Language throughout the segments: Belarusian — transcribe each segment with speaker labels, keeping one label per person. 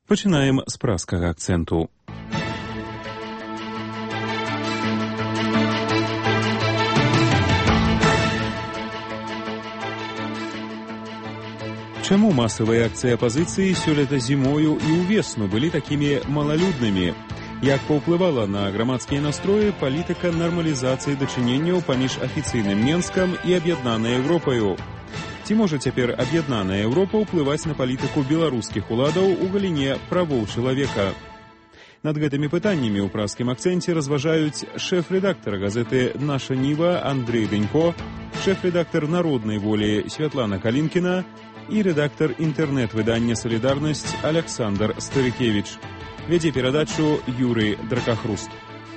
Speaker 1: Пачынаем з праскага акцэнту. Чаму масавыя акцыі апазіцыі сёлета зімою і ўвесну былі такімі малалюднымі? Як паўплывала на грамадскія настроі палітыка нармалізацыі дачыненняў паміж афіцыйным Менскам і аб'яднанай Еўропаю? Ці можа цяпер аб'яднаная Еўропа ўплываць на палітыку беларускіх уладаў у галіне правоў чалавека? Над гэтымі пытаннямі ў праскім акцэнце разважаюць шэф-рэдактар газеты «Наша Ніва» Андрэй Дэнько, шэф-рэдактар «Народнай волі» Святлана Калінкіна і рэдактар інтэрнэт-выдання «Салідарнасць» Аляксандр Старыкевіч. Вядзе перадачу Юрый Дракахруст.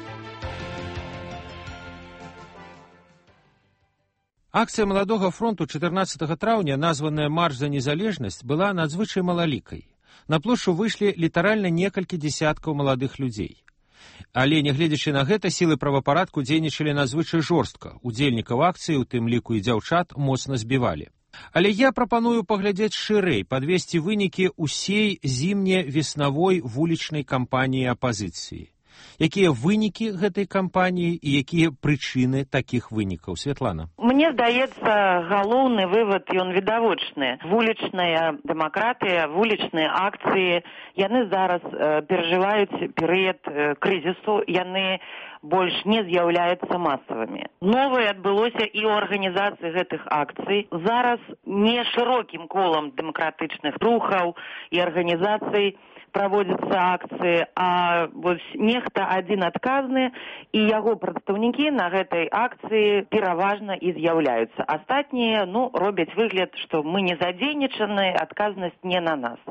Speaker 2: Акцыя Маладога фронту 14 траўня, названая «Марш за незалежнасць», была надзвычай малалікай. На плошчу выйшлі літаральна некалькі дзесяткаў маладых людзей. Але, нягледзячы на гэта, сілы правапарадку дзейнічалі надзвычай жорстка. Удзельнікаў акцыі, у тым ліку і дзяўчат, моцна збівалі. Але я прапаную паглядзець шырэй, падвесці вынікі ўсей зімне-веснавой вулічнай кампаніі апазіцыі. Якія вынікі гэтай кампаніі і якія прычыны такіх вынікаў? Святлана.
Speaker 3: Мне здаецца, галоўны вывад, ён відавочны. Вулічная дэмакратыя, вулічныя акцыі, яны зараз перажываюць перыяд крызісу, яны больш не з'яўляюцца масавымі. Новае адбылося і ў арганізацыі гэтых акцый. Зараз не шырокім колам дэмакратычных рухаў і арганізацый праводзяцца акцыі, а вось нехта адзін адказны, і яго прадстаўнікі на гэтай акцыі пераважна і з'яўляюцца. Астатнія, робяць выгляд, што мы не задзейнічаны, адказнасць не на нас.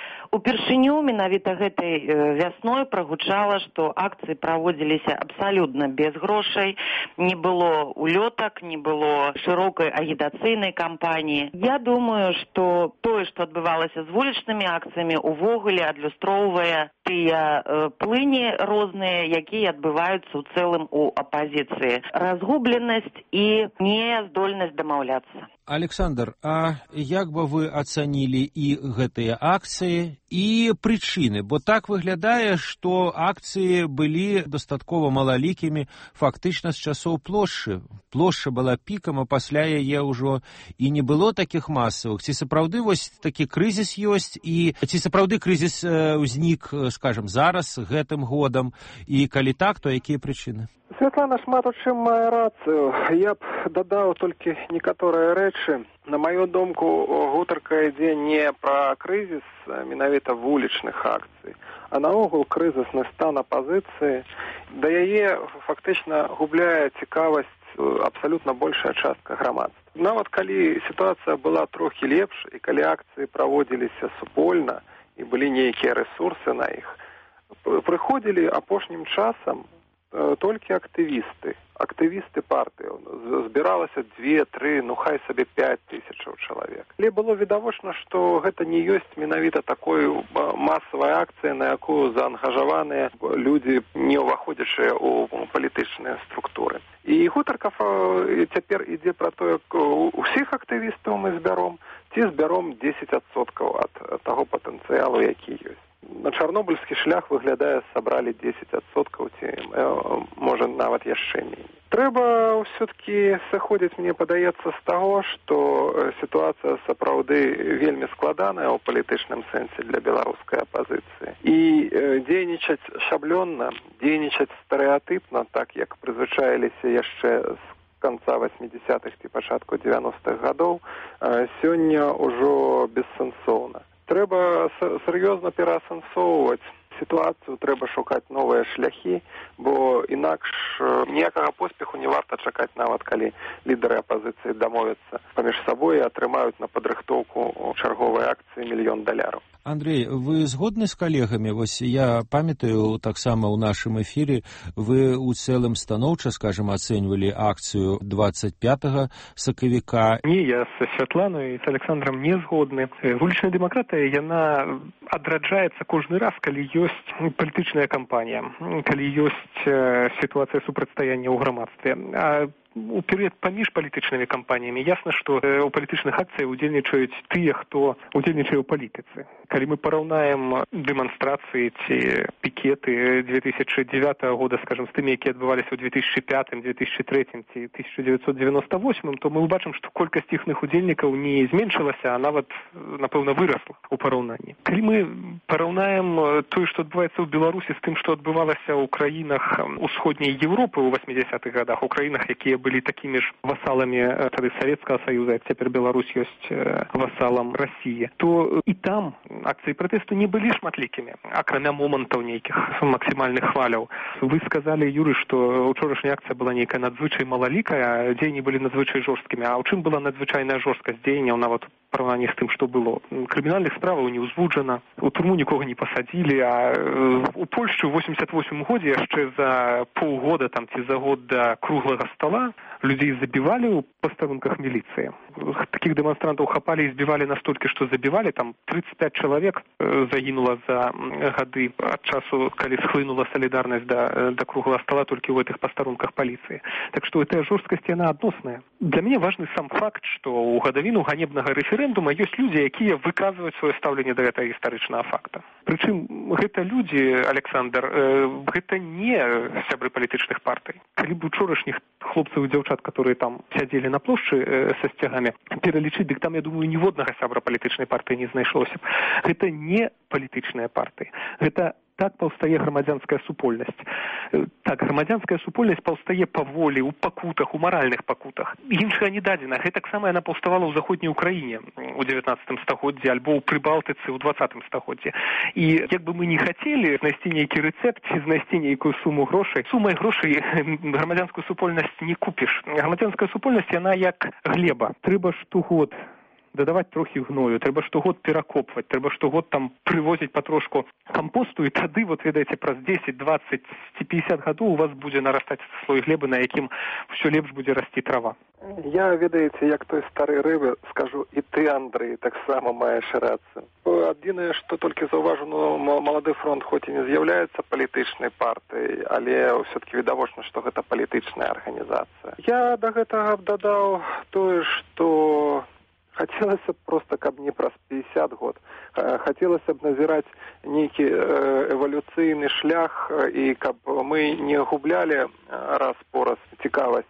Speaker 3: Упершыню менавіта гэтай вясной прагучала, што акцыі праводзіліся абсалютна без грошай, не было улётак, не было шырокай агітацыйнай кампаніі. Я думаю, што тое, што адбывалася з вулічнымі акцыямі, увогуле адлюстроўвае тыя плыні розныя, якія адбываюцца ў цэлым у апазіцыі. Разгубленасць і няздольнасць дамаўляцца.
Speaker 2: Александр, а як бы вы ацанілі і гэтыя акцыі, і прычыны? Бо так выглядае, што акцыі былі дастаткова малалікімі фактычна з часоў плошчы. Плошча была пікам, а пасля яе ўжо і не было такіх масавых. Ці сапраўды вось такі крызіс ёсць, і ці сапраўды крызіс ўзнік, скажам, зараз, гэтым годам, і калі так, то якія прычыны?
Speaker 4: Святлана шмат у чым мае рацыю. Я б дадаў толькі некаторыя рэчы. На маю думку, гутарка ідзе не пра крызіс менавіта вулічных акцый, а наогул крызісны стан апазіцыі. Да яе фактычна губляе цікавасць абсалютна большая частка грамадства. Нават калі сітуацыя была трохі лепш, і калі акцыі праводзіліся супольна, і былі нейкія рэсурсы на іх, прыходзілі апошнім часам толькі актывісты партыі. Збіралася 2-3, хай сабе 5 тысячаў чалавек. Але было відавочна, што гэта не ёсць менавіта такой масавай акцыі, на якую заангажаваныя людзі, не ўваходзячыя ў палітычныя структуры. І гутарка цяпер ідзе пра тое, усіх актывістаў мы збяром, ці збяром 10% ад таго патэнцыялу, які ёсць. На чарнобыльскі шлях, выглядае, сабралі 10%, ці, можа, нават яшчэ меней. Трэба ўсё-ткі сыходзіць, мне падаецца, з таго, што сітуацыя сапраўды вельмі складаная ў палітычным сэнсе для беларускай апазіцыі. І дзейнічаць шаблённа, дзейнічаць стэрэатыпна, так як прызвычаіліся яшчэ з конца 80-х ці пачатку 90-х гадоў, сёння ўжо бессэнсоўна. Трэба сур'ёзна пераасэнсоўваць сітуацыю, трэба шукаць новыя шляхі, бо інакш ніякага поспеху не варта чакаць, нават калі лідары апазіцыі дамовяцца паміж сабой і атрымаюць на падрыхтоўку чарговай акцыі $1 000 000.
Speaker 2: Андрей, вы згодны з калегамі? Вось я памятаю, таксама ў нашым эфіры вы ў цэлым станоўча, скажем, ацэньвалі акцыю 25 сакавіка.
Speaker 4: Не, я з Святланай і з Александром не згодны. Вулічная дэмакратыя, яна адраджаецца кожны раз, калі ёсць палітычная кампанія, калі ёсць сітуацыя супрацьстаяння ў грамадстве. А у перыяд паміж палітычнымі кампаніямі ясна, што у палітычных акцыях удзельнічаюць тыя, хто удзельнічае ў палітыцы. Калі мы параўнаем дэманстрацыі ці пікеты 2009 года, скажем, з тымі, якія адбываліся ў 2005, 2003 ці 1998, то мы ўбачым, што колькасць іхных удзельнікаў не зменшылася, а нават, напэўна, вырасла ў параўнанні. Калі мы параўнаем тое, што адбываецца ў Беларусі з тым, што адбывалася ў краінах усходняй Европы ў 80-х годах, у краінах, якія былі такімі ж васаламі тады Савецкага Саюза, як цяпер Беларусь ёсць васалам Расіі, то і там акцыі пратэсту не былі шматлікімі, акрамя момантаў нейкіх максімальных хваляў. Вы сказалі, Юрый, што учорашняя акцыя была нейкая надзвычай малалікая, дзеянні былі надзвычай жорсткімі. А ў чым была надзвычайная жорсткасць дзеянняў нават у параўнанні з тым, што было? Крымінальных справаў не ўзвуджана, у турму нікога не пасадзілі, а у Польшчы ў 88 годзе яшчэ за паўгода там ці за год да круглага стола людзей забівалі ў пастарунках міліцыі. Такіх дэманстрантаў хапалі і збівалі настолькі, што забівалі. Там 35 чалавек загінула за гады ад часу, калі схлынула салідарнасць да круглага стола толькі ў гэтых пастарунках паліцыі. Так што гэтая жорсткасць, яна адносная. Для мяне важны сам факт, што ў гадавіну ганебнага рэферэндума ёсць людзі, якія выказваюць сваё стаўленне да гэтага гістарычнага факта. Прычым гэта людзі, Александр, гэта не сябры палітычных партый. Калі б учорашніх хлопцаў і дзяўчат, которые там сядзелі на плошчы са сцягамі, пералічыць, дык там, я думаю, ніводнага сябра палітычнай партыі не знайшлося б. Гэта не палітычныя партыі. Гэта так паўстае грамадзянская супольнасць. Так, грамадзянская супольнасць паўстае паволі, у пакутах, у маральных пакутах. Іншага не дадзена. Гэтаксама яна паўставала ў заходняй Украіне у 19 стагоддзі альбо ў Прыбалтыцы ў 20 стагоддзі. І як бы мы не хацелі знайсці нейкі рэцэпт ці знайсці нейкую суму грошай, сумай грошай грамадзянскую супольнасць не купіш. Грамадзянская супольнасць, яна як глеба. Трэба штогод дадаваць трохі гною, трэба штогод перакопваць, трэба штогод там прывозіць патрошку кампосту, і тады, вот ведаеце, праз 10, 20 ці 50 гадоў у вас будзе нарастаць слой глебы, на якім ўсё лепш будзе расці трава. Я, ведаеце, як той стары рыбы, скажу, і ты, Андрэй, таксама маеш рацыю. Адзінае, што толькі заўважу, Малады фронт хоць і не з'яўляецца палітычнай партыяй, але ўсё-таки відавочна, што гэта палітычная арганізацыя. Я да гэтага б дадаў тое, што хацелася б проста, каб не праз 50 год. Хацелася б назіраць нейкі эвалюцыйны шлях, і каб мы не гублялі раз-пораз цікавасць,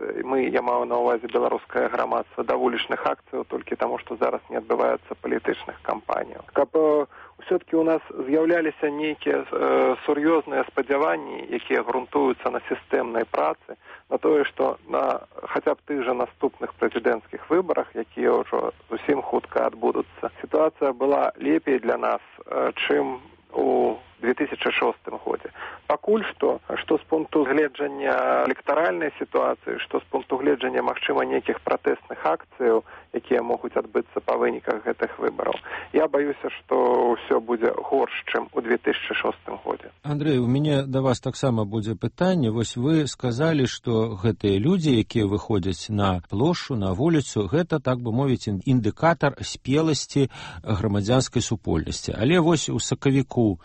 Speaker 4: я маю на ўвазе беларускае грамадства, да вулічных акцыяў толькі таму, што зараз не адбываецца палітычных кампаніяў. Каб ўсё-таки у нас з'яўляліся нейкія сур'ёзныя спадзяванні, якія грунтуюцца на сістэмнай працы, на тое, што на хаця б тых жа наступных прэзідэнцкіх выбарах, якія ўжо зусім хутка адбудуцца, сітуацыя была лепей для нас, чым у 2006 годзе. Пакуль што з пункту гледжання электаральнай сітуацыі, што з пункту гледжання, магчыма, нейкіх пратэсных акцыяў, якія могуць адбыцца па выніках гэтых выбараў, я баюся, што ўсё будзе горш, чым у 2006 годзе.
Speaker 2: Андрэй, у мяне да вас таксама будзе пытанне. Вось вы сказалі, што гэтыя людзі, якія выходзяць на плошчу, на вуліцу, гэта, так бы мовіць, індыкатар спеласці грамадзянскай супольнасці. Але вось у сакавіку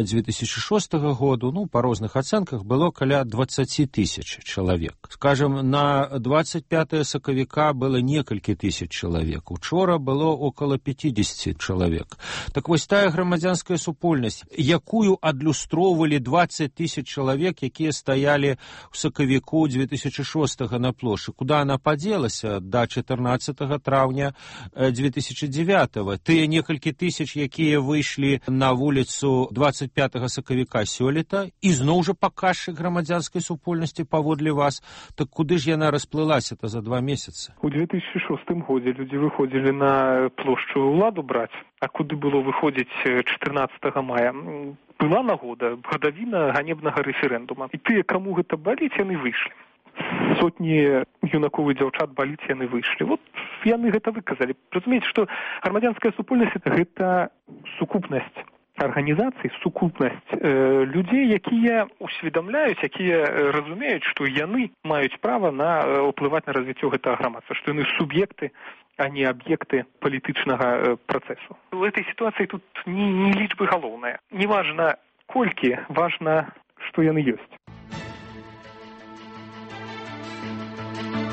Speaker 2: 2006 году, па розных ацэнках, было каля 20 тысяч чалавек. Скажем, на 25 сакавіка было некалькі тысяч чалавек. Учора было около 50 чалавек. Так вось тая грамадзянская супольнасць, якую адлюстроўвалі 20 тысяч чалавек, якія стаялі ў сакавіку 2006 на плошчы, куда она падзелася да 14 траўня 2009? Тыя некалькі тысяч, якія выйшлі на вуліцу 25 сакавіка сёлета, і зноў жа паказчык грамадзянскай супольнасці паводле вас, так куды ж яна расплылася-то за 2 месяцы?
Speaker 4: У 2006 годзе людзі выходзілі на плошчу ўладу браць, а куды было выходзіць 14 мая? Была нагода, гадавіна ганебнага рэферэндума. І тыя, каму гэта баліць, яны выйшлі. Сотні юнакоў і дзяўчат баліць, яны выйшлі. Вот яны гэта выказалі. Разумееце, што грамадзянская супольнасць – гэта сукупнасць арганізацый, сукупнасць людзей, якія усведамляюць, якія разумеюць, што яны маюць права ўплываць на развіццё гэтага грамадства, што яны суб'екты, а не аб'екты палітычнага працэсу. У этой сітуацыі тут не лічбы галоўныя. Не важна колькі, важна, што яны ёсць.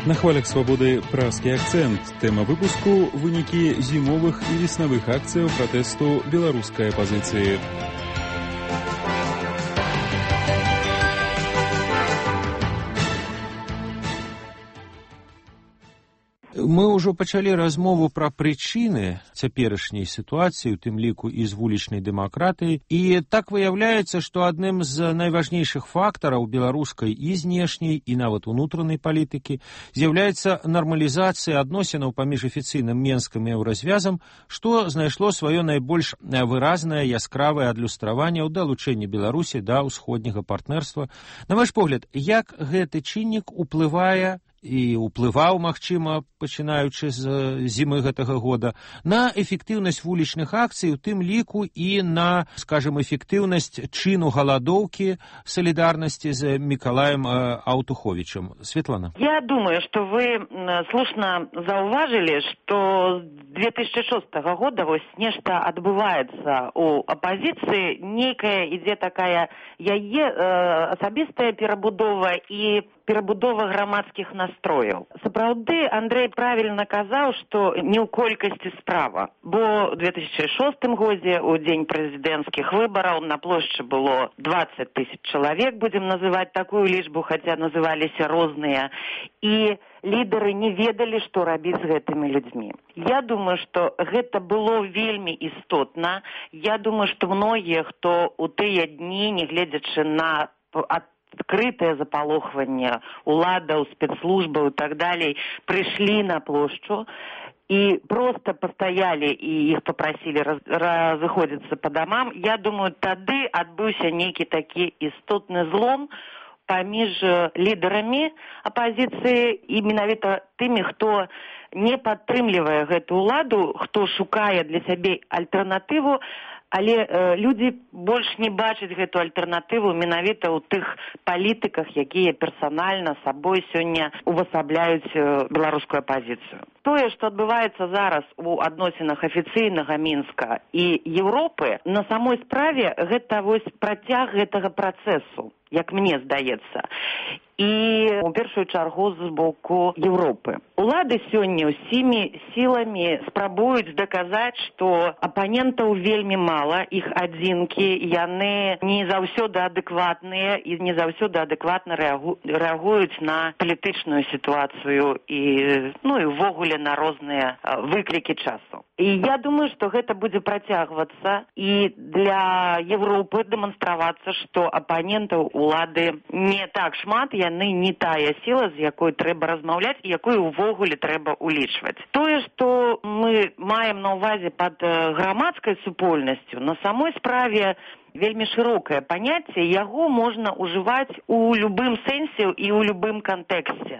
Speaker 1: На хвалях свабоды пражскі акцэнт. Тэма выпуску – вынікі зімовых і веснавых акцыяў пратэсту беларускай апазіцыі.
Speaker 2: Мы ўжо пачалі размову пра прычыны цяперашняй сітуацыі, у тым ліку і з вулічнай дэмакратыяй. І так выяўляецца, што адным з найважнейшых фактараў беларускай і знешняй, і нават унутранай палітыкі з'яўляецца нармалізацыя адносінаў паміж афіцыйным Менскам і еўразвязам, што знайшло сваё найбольш выразнае яскравае адлюстраванне ў далучэнні Беларусі да ўсходняга партнерства. На ваш погляд, як гэты чыннік уплывае і ўплываў, магчыма, пачынаючы з зімы гэтага года, на эфектыўнасць вулічных акцый, у тым ліку і на, скажем, эфектыўнасць чыну галадоўкі солідарнасці з Миколаем Аўтуховичем. Светлана.
Speaker 3: Я думаю, что вы слушно зауважили, что с 2006 года вось нешта адбываецца у апозіцыі, нейкая ідзе такая асабістая перабудова і перабудова грамадскіх настрояў. Сапраўды, Андрей правильно казаў, што не ў колькасці справа, бо ў 2006 годзе, у дзень прэзідэнцкіх выбараў, на плошчы было 20 000 чалавек, будзем называць такую лічбу, хаця называліся розныя, і лідары не ведалі, што рабіць з гэтымі людзьмі. Я думаю, што гэта было вельмі істотна. Я думаю, што многія, хто ў тыя дні, не гледзячы на адкрытае запалохванне уладаў, спецслужбаў і так далей, прыйшлі на плошчу і просто пастаялі і іх папрасілі разыходзіцца па дамам. Я думаю, тады адбыўся нейкі такі істотны злом паміж лідарамі апазіцыі і менавіта тымі, хто не падтрымлівае гэту ўладу, хто шукае для сябе альтэрнатыву, але людзі больш не бачаць гэту альтэрнатыву менавіта ў тых палітыках, якія персанальна сабой сёння увасабляюць беларускую апазіцыю. Тое, што адбываецца зараз у адносінах афіцыйнага Мінска і Еўропы, на самой справе гэта вось працяг гэтага працэсу, як мне здаецца. І у першую чаргу з боку Еўропы. Улады сёння ўсімі сіламі спрабуюць даказаць, што апанентаў вельмі мала, іх адзінкі, яны не заўсёды адэкватныя і не заўсёды адэкватна рэагуюць на палітычную сітуацыю і ўвогуле на розныя выклікі часу. І я думаю, што гэта будзе працягвацца і для Еўропы дэманстравацца, што апанентаў улады не так шмат, яны не тая сіла, з якой трэба размаўляць і якую ўвогуле трэба улічваць. Тое, што мы маем на ўвазе пад грамадскай супольнасцю, на самой справе вельмі шырокае паняцце, яго можна ўжываць у любым сэнсе і ў любым кантэксце,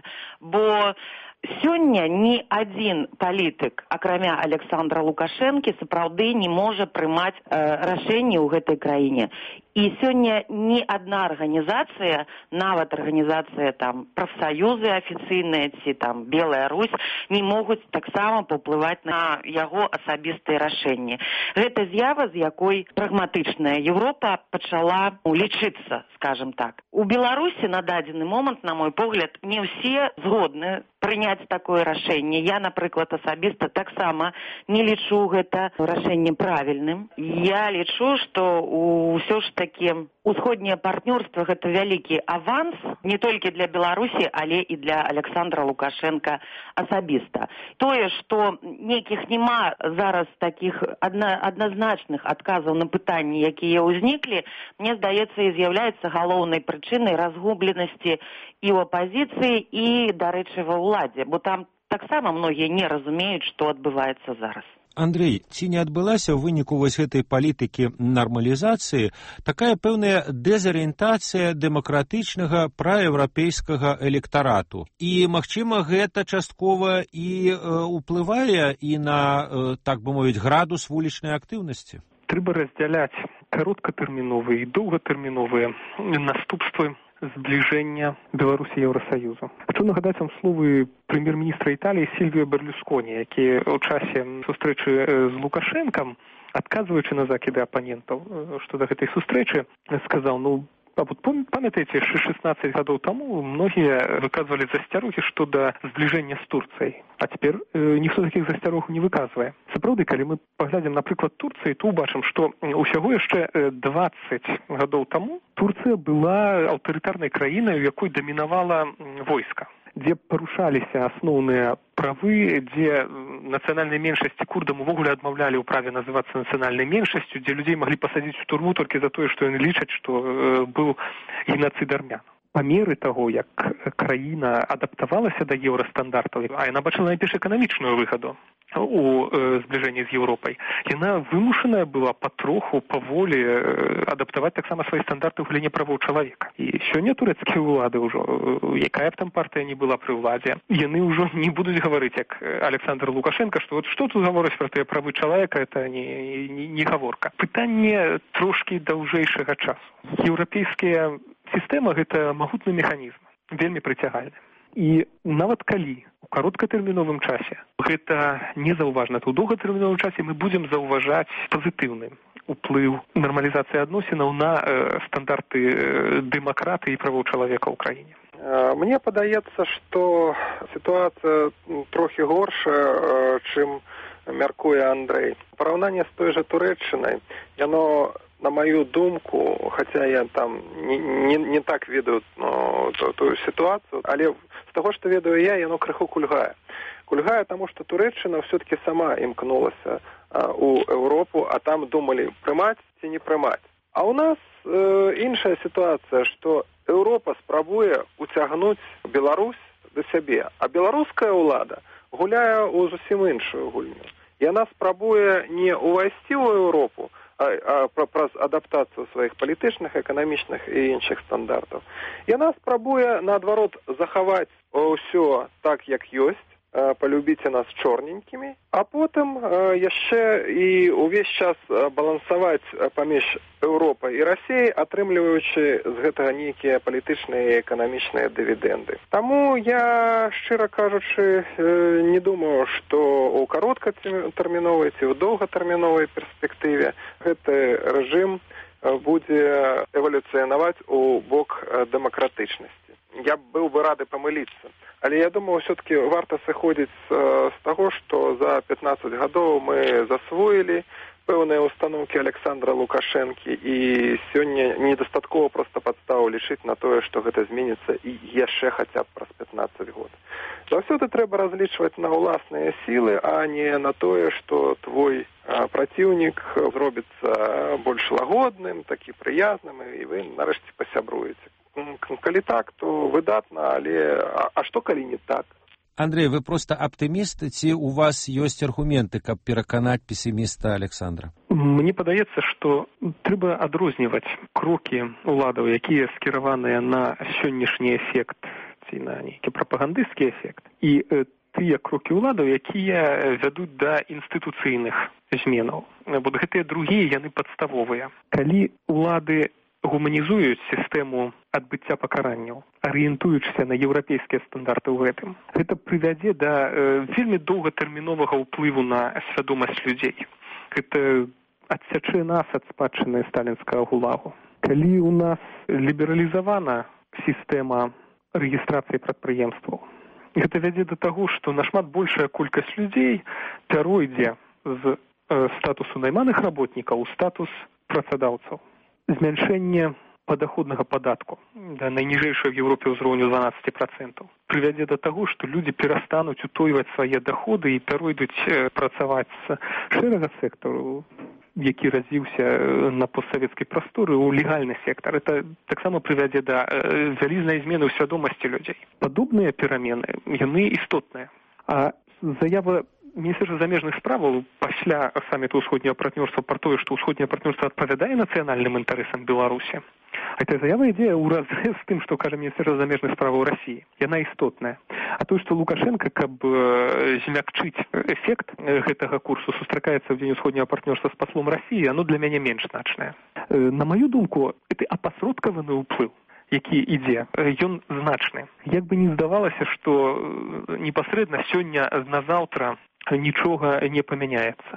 Speaker 3: бо сёння ні адзін палітык, акрамя Александра Лукашэнкі, сапраўды не можа прымаць рашэнні ў гэтай краіне. І сёння ні адна арганізацыя, нават арганізацыя прафсаюзы афіцыйныя ці Белая Русь, не могуць таксама паўплываць на яго асабістыя рашэнні. Гэта з'ява, з якой прагматычная Еўропа пачала лічыцца, скажем так. У Беларусі на дадзены момант, на мой погляд, не ўсе згодны прыняць такое рашэнне. Я, напрыклад, асабіста таксама не лічу гэта рашэнне правільным. Я лічу, што ўсё ж такі усходняе партнёрства – гэта вялікі аванс не толькі для Беларусі, але і для Александра Лукашенка асабіста. Тое, што нейкіх няма зараз такіх адназначных адказаў на пытанні, якія ўзніклі, мне здаецца, і з'яўляецца галоўнай прычынай разгубленасці і ў апазіцыі, і, дарэчы, ва ўладзе, бо там таксама многія не разумеюць, што адбываецца зараз.
Speaker 2: Андрей, ці не адбылася ў выніку вось гэтай палітыкі нармалізацыі такая пэўная дэзарыентацыя дэмакратычнага праеўрапейскага электарату? І, магчыма, гэта часткова і ўплывае і на, так бы мовіць, градус вулічнай актыўнасці?
Speaker 4: Трэба раздзяляць кароткатэрміновыя і доўгатэрміновыя наступствы зближення Беларусі і Євросоюзу. Хочу нагадати вам слови прем'єр-міністра Італії Сільвіо Берлюсконі, який у часі зустрічі з Лукашенком, адказуючи на закиди опонентів щодо цієї зустрічі, сказав, А вот памятаеце, яшчэ 16 гадоў таму многія выказвалі засцярогі што да збліжэння з Турцыяй. А цяпер ніхто такіх засцярогаў не выказвае. Сапраўды, калі мы паглядзім, напрыклад, Турцыі, то ўбачым, што ўсяго яшчэ 20 гадоў таму Турцыя была аўтарытарнай краінай, у якой дамінавала войска, дзе парушаліся асноўныя правы, дзе нацыянальнай меншасці курдам увогуле адмаўлялі ў праве называцца нацыянальнай меншасцю, дзе людзей маглі пасадзіць у турму толькі за тое, што яны лічаць, што быў геноцид армян. Па меры таго, як краіна адаптавалася да еўрастандартаў, а яна бачыла найперш эканамічную выгаду у збліжэнні з Еўропай, яна вымушаная была патроху, паволі адаптаваць таксама свае стандарты ў галіне правоў чалавека. І сёння турэцкія ўлады ўжо, якая б там партыя не была пры ўладзе, яны ўжо не будуць гаварыць, як Александр Лукашенко, што вот што тут гаворыць пра тыя правы чалавека, это не гаворка. Пытанне трошкі даўжэйшага часу. Еўрапейскія сістэма – гэта магутны механізм, вельмі прыцягальны. І нават калі у кароткатэрміновым часе гэта незаўважна, то ў доўгатэрміновым часе мы будзем заўважаць пазітыўны уплыў нармалізацыі адносінаў на стандарты дэмакратыі і правоў чалавека ў краіне. Мне падаецца, што сітуацыя трохі горшая, чым мяркуе Андрэй. Параўнанне з той жа Турэччынай, яно, на мою думку, хаця я там не так ведаю тую сітуацыю, але з таго, што ведаю я, яно крыху кульгае. Кульгае таму, што Турэччына ўсё-такі сама імкнулася у Еўропу, а там думалі, прымаць ці не прымаць. А ў нас іншая сітуацыя, што Еўропа спрабуе уцягнуць Беларусь да сябе, а беларуская ўлада гуляе ў зусім іншую гульню. Яна спрабуе не ўвайсці ў Еўропу, праз адаптацыю сваіх палітычных, эканамічных і іншых стандартаў. Яна спрабуе, наадварот, захаваць ўсё так, як ёсць, полюбіце нас чорненькімі, а потым яшчэ і ўвесь час балансаваць паміж Еўропай і Расіяй, атрымліваючы з гэтага нейкія палітычныя і эканамічныя дывідэнды. Таму я, шчыра кажучы, не думаю, што ў кароткатэрміновай ці ў доўгатэрміновай перспектыве гэты рэжым будзе эвалюцыянаваць у бок дэмакратычнасці. Я быў бы рады памыліцца. Але я думаю, все-таки варта сыходзіць з таго, што за 15 гадоў мы засвоілі пэўныя установкі Александра Лукашэнкі, і сёння недастаткова проста падставу лічыць на тое, што гэта зменіцца і яшчэ хаця б праз 15 год. Заўсёды трэба разлічваць на ўласныя сілы, а не на тое, што твой праціўнік зробіцца больш лагодным, такі прыязным, і вы нарэшце пасябруеце. Калі так, то выдатна, але а што калі не так?
Speaker 2: Андрей, вы просто аптыміст, ці у вас ёсць аргументы, каб пераканаць песіміста Александра?
Speaker 4: Мне падаецца, што трэба адрозніваць крокі ўладаў, якія скіраваныя на сённяшні эфект ці на нейкі прапагандысцкі эфект, і тыя крокі ўладаў, якія вядуць да інстытуцыйных зменаў. Бо гэтыя другія, яны падставовыя. Калі ўлады гуманізуюць сістэму адбыцця пакаранняў, арыентуючыся на еўрапейскія стандарты ў гэтым, гэта прывядзе да вельмі доўгатэрміновага ўплыву на свядомасць людзей. Гэта адсячэ нас ад спадчыны сталінскага гулагу. Калі ў нас лібералізавана сістэма рэгістрацыі прадпрыемстваў, гэта вядзе да таго, што нашмат большая колькасць людзей пяройдзе з статусу найманых работнікаў у статус працадаўцаў. Змяншэнне падаходнага падатку да найніжэйшага в Еўропе ўзроўню 12% прывядзе да таго, што людзі перастануць утойваць свае даходы і пяройдуць працаваць з шэрага сектару, які развіўся на постсавецкай прасторы, у легальны сектар. Это таксама прывядзе да вялізнай змены ў свядомасці людзей. Падобныя перамены, яны істотныя. А заява Міністэрства замежных справаў пасля саміту ўсходняга партнёрства пра тое, што ўсходняе партнёрства адпавядае нацыянальным інтарэсам Беларусі. Гэта заява ідзе ў разрэз з тым, што кажа Міністэрства замежных справаў Расіі. Яна істотная. А тое, што Лукашенко, каб змякчыць эфект гэтага курсу, сустракаецца ў дзень усходняга партнёрства з паслом Расіі, оно для мяне менш значнае. На маю думку, гэта апасродкаваны ўплыў, які ідзе, ён значны. Як бы не здавалася, што непасрэдна сёння на заўтра нічога не памяняецца.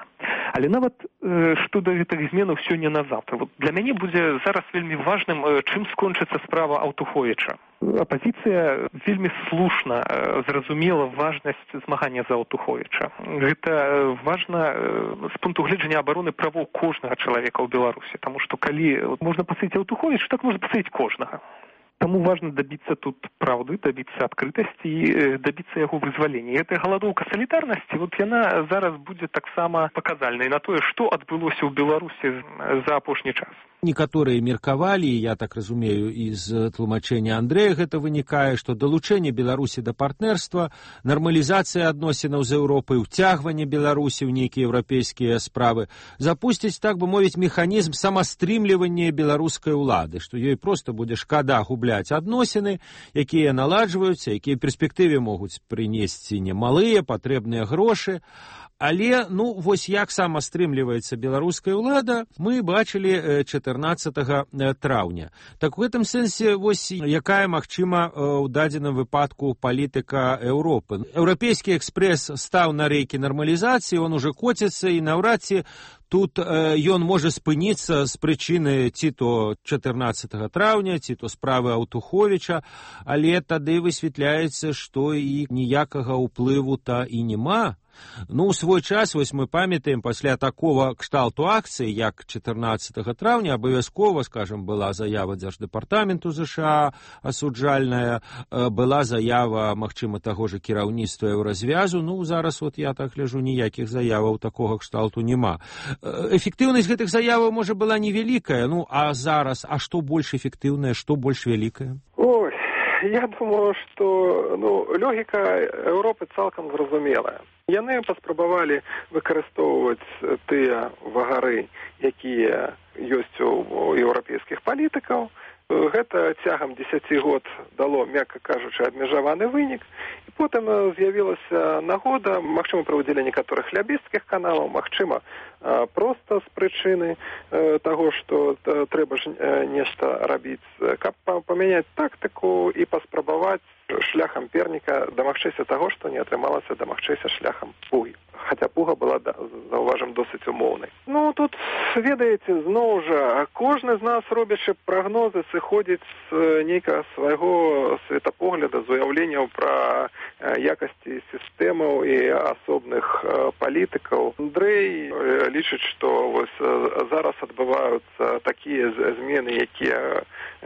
Speaker 4: Але нават што да гэтых зменаў сёння на заўтра. Вот для мяне будзе зараз вельмі важным, чым скончыцца справа Аўтуховіча. Апазіцыя вельмі слушна зразумела важнасць змагання за Аўтуховіча. Гэта важна з пункту гледжання абароны правоў кожнага чалавека ў Беларусі, таму што калі можна пасадзіць Аўтуховіча, так можна пасадзіць кожнага. Таму важна дабіцца тут праўды, дабіцца адкрытасці і дабіцца яго вызвалення. І гэтая галадоўка салідарнасці, вот яна зараз будзе таксама паказальнай на тое, што адбылося ў Беларусі за апошні час.
Speaker 2: Некаторыя меркавалі, я так разумею, з тлумачэння Андрэя гэта вынікае, што далучэнне Беларусі да партнерства, нармалізацыя адносінаў з Еўропай, уцягванне Беларусі ў нейкія еўрапейскія справы запусціць, так бы мовіць, механізм самастрымлівання беларускай улады, што ёй проста будзе шкада губляць адносіны, якія наладжваюцца, якія ў перспектыве могуць прынесці немалыя патрэбныя грошы. Але, вось як самастрымліваецца беларуская ўлада, мы бачылі 14 траўня. Так у гэтым сэнсе, вось якая магчыма ў дадзеным выпадку палітыка Еўропы. Еўрапейскі экспрэс стаў на рэйкі нармалізацыі, он уже коціцца, і наўрад ці тут ён можа спыніцца з прычыны ці то 14 траўня, ці то справы Аўтуховіча, але тады высвятляецца, што і ніякага ўплыву-то і няма. У свой час, вось мы памятаем, пасля такого кшталту акцыі, як 14 траўня, абавязкова, скажем, была заява Дзярждэпартаменту ЗША асуджальная, была заява, магчыма, таго ж кіраўніцтва Еўразвязу. Зараз, я так гляжу, ніякіх заяваў такога кшталту няма. Эфектыўнасць гэтых заяваў, можа, была невялікая, а зараз, што больш эфектыўнае, што больш вялікае?
Speaker 4: Ой, я думаю, што логіка Еўропы цалкам зразумелая. Яны паспрабавалі выкарыстоўваць тыя вагары, якія ёсць у еўрапейскіх палітыкаў. Гэта цягам 10 год дало, мякка кажучы, абмежаваны вынік. І потым з'явілася нагода, магчыма, праводзілі некаторых лябісцкіх каналаў, магчыма, проста з прычыны таго, што трэба ж нешта рабіць, каб памяняць тактыку і паспрабаваць шляхам перніка дамагчыся таго, што не атрымалася дамагчыся шляхам пугі. Хаця пуга была, заўважым, досыць умоўнай. Тут, ведаеце, зноў жа, кожны з нас, робячы прагнозы, сыходзіць з нейкага свайго светапогляда, з уяўленняў пра якасці сістэмаў і асобных палітыкаў. Андрэй лічыць, што вось зараз адбываюцца такія змены, якія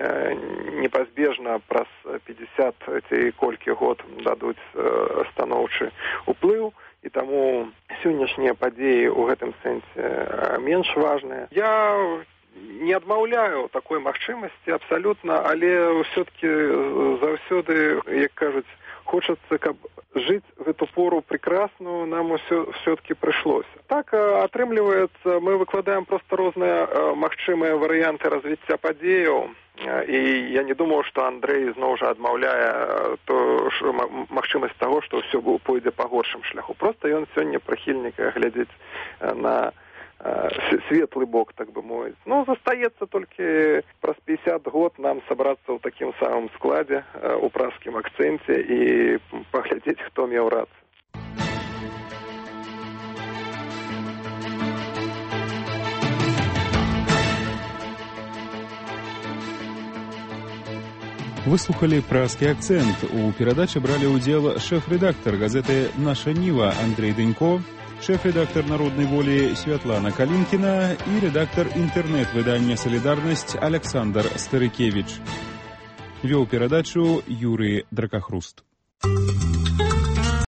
Speaker 4: непазбежна праз 50 ці колькі год дадуць станоўчы ўплыў. І таму сённяшнія падзеі ў гэтым сэнсе менш важныя. Я не адмаўляю такой магчымасці абсалютна, але ўсё-таки заўсёды, як кажуць, хочацца, каб жыць в эту пору прекрасную, нам все-таки прыйшлося. Так, атрымліваецца, мы выкладаем проста розныя магчымыя варыянты развіцця падзеяў. І я не думаю, што Андрэй зноў жа адмаўляе магчымасць таго, што ўсё пойдзе па горшым шляху. Проста ён сёння прыхільнік глядзець на светлы бок, так бы мовіць. Застаецца толькі праз 50 год нам сабрацца ў такім самым складзе, у пражскім акцэнце і паглядзець, хто меў рацыю.
Speaker 1: Вы слухали «Пражскі акцэнт». У перадачы бралі ўдзел шэф-рэдактар газеты «Наша Ніва» Андрэй Дэнько, шэф-рэдактар «Народнай волі» Святлана Калінкіна і рэдактар інтэрнэт-выдання «Салідарнасць» Аляксандр Старыкевіч. Вёў перадачу Юрый Дракахруст.